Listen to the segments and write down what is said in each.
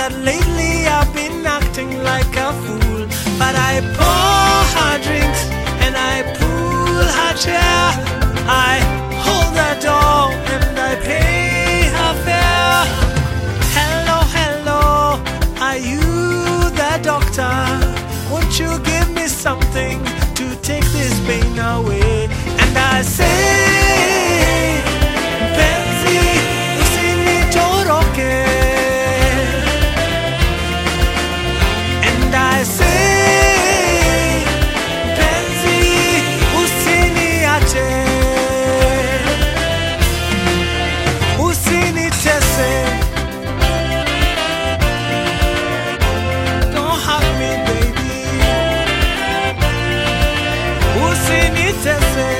that lately I've been acting like a fool. But I pour her drinks and I pull her chair. I hold the door and I pay her fare. Hello, hello, are you the doctor? Won't you give me something to take this pain away? And I say, Penzi, usinitoroke. And I say, Penzi, usiniache, usinitese. Don't hug me, baby, usinitese.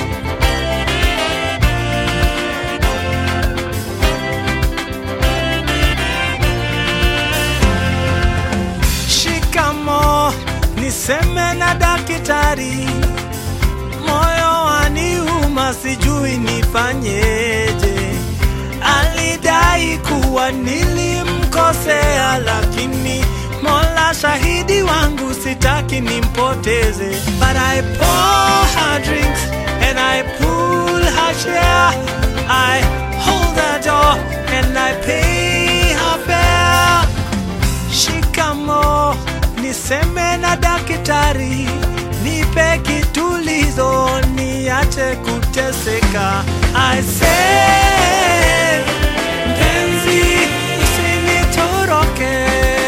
Shikamo, niseme na daktari, moyo waniuma sijui nifanyeje. Alidai kuwa nilimkosea, lakini Mola shahidi wangu sitaki nimpoteze. But I pour her drinks and I pull her chair. I hold the door and I pay her fare. Shikamo, niseme na daktari, nipe kitulizo niache kuteseka. I say, Penzi, usinitoroke.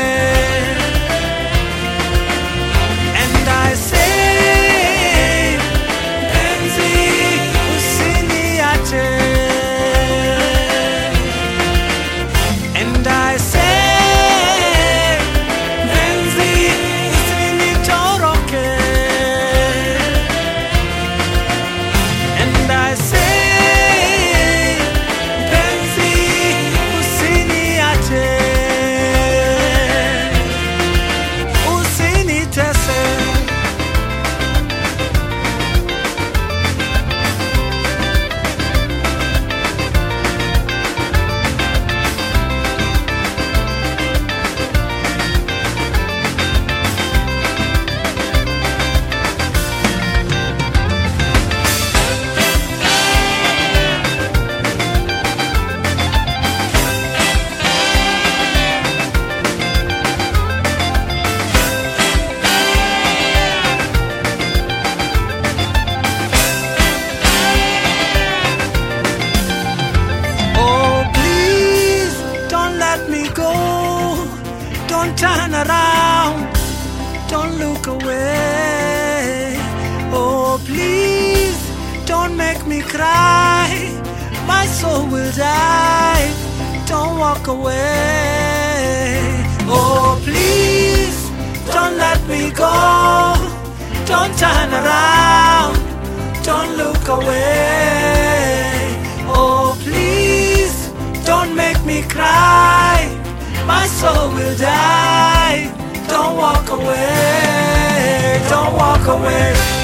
And I say, Penzi, usiniache. And I say, Penzi, usinitoroke. And I say, Penzi, usiniache, usinitese. Oh, please, don't let me go. Don't turn around, don't look away. Oh, please, don't make me cry. My soul will die, don't walk away. Oh, please, don't let me go. Don't turn around, don't look away. Oh, please, don't make me cry. My soul will die, don't walk away, don't walk away.